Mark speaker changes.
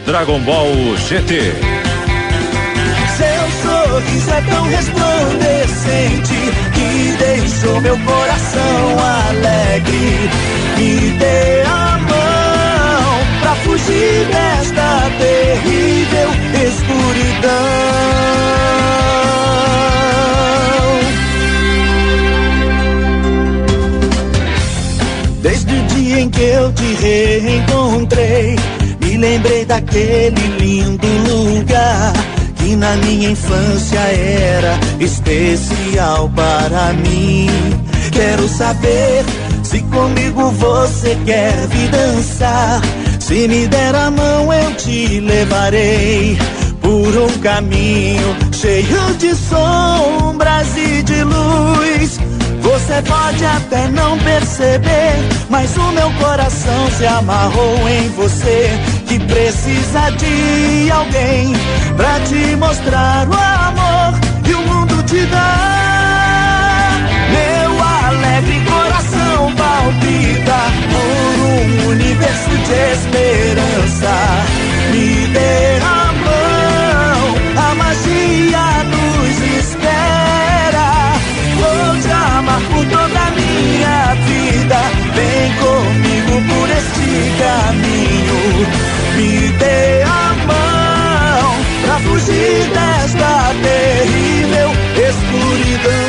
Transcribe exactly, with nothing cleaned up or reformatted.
Speaker 1: Dragon Ball G T.
Speaker 2: Seu sorriso é tão resplandecente que deixou meu coração alegre. Me dê a mão pra fugir desta terrível escuridão. Desde o dia em que eu te reencontrei, me lembrei daquele lindo lugar que na minha infância era especial para mim. Quero saber se comigo você quer vir dançar. Se me der a mão eu te levarei por um caminho cheio de sombras e de luz. Você pode até não perceber, mas o meu coração se amarrou em você, que precisa de alguém pra te mostrar o amor que o mundo te dá. Meu alegre coração palpita por um universo de esperança. Me dê a mão, a magia nos espera. Vou te amar por toda a minha vida. Vem comigo por este caminho. Me dê a mão pra fugir desta terrível escuridão.